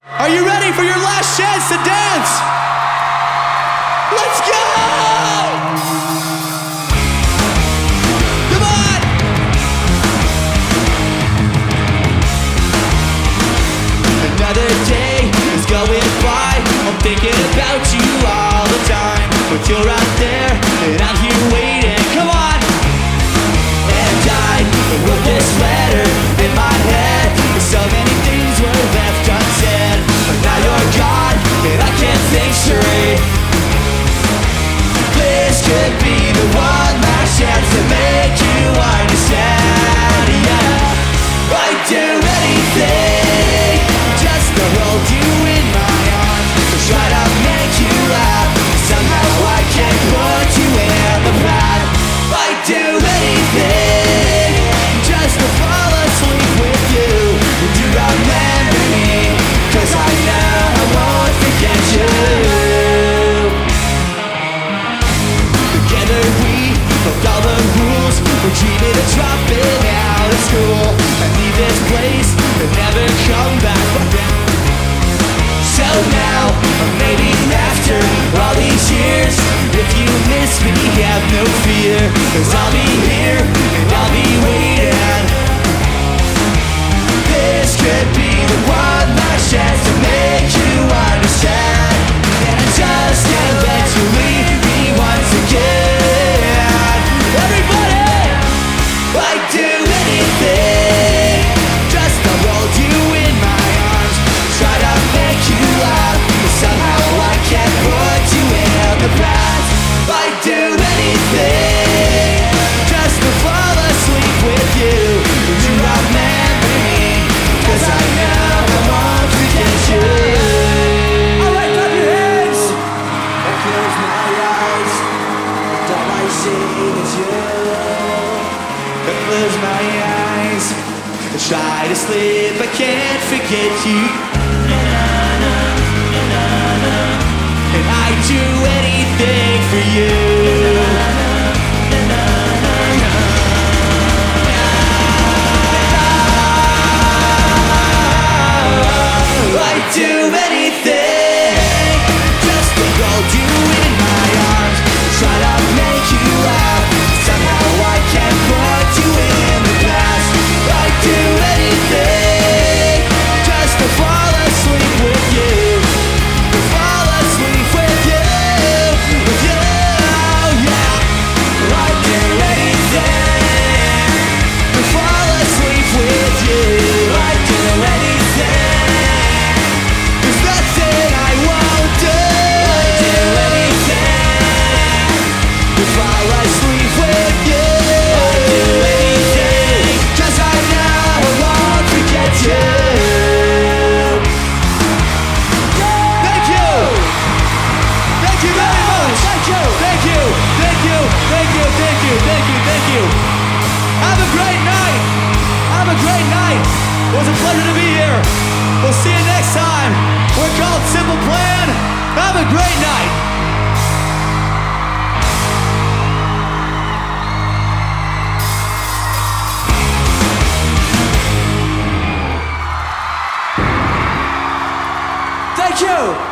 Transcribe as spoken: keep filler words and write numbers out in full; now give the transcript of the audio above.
Are you ready for your last chance to dance? Let's go! Come on! Another day is going by. I'm thinking about you all the time. But you're out there and I'm here waiting. Come on! And I wrote this letter in my head. So many things were left unsaid. But now you're gone and I can't think straight. This could be the one last chance to make you understand. Yeah, I'd do anything just to hold you in my arms, to try to make you laugh. Somehow I can't put you in the past. I'd do anything just to fall asleep with you. Would you remember me? Cause I know I won't forget you. Together we broke all the rules. We're dreaming of dropping out of school and leave this place and never come back. So now, or maybe after all these years, if you miss me, have no fear. Cause I'll be here and I'll be waiting. This could be the one last chance to make you understand. And I just can't let you leave me once again. Everybody! I'd do anything just to hold you in my arms, try to make you laugh. But somehow I can't put you in the past. I'd do anything just to fall asleep with you. Would you remember me? Cause I know I won't forget you. Alright, clap your hands. I close my eyes, and all I see is you. I close my eyes, I try to sleep, I can't forget you. And I'd do anything for you. I'd do anything just to hold you in my arms, try to make you laugh. Somehow I can't put you in the past. I'd do anything just to fall asleep with you, to fall asleep with you, with you, yeah. I'd do anything to fall asleep with you. I'd do anything. There's nothing I won't do. I'd do anything to fall asleep with you. I'd do anything, cause I know I won't forget you. Thank you. Thank you very much. Thank you. Thank you. Thank you. Thank you. Thank you. Thank you. Thank you. Have a great night. Have a great night. It was a pleasure to be here. We'll see you next time. We're called Simple Plan. Have a great night. Thank you.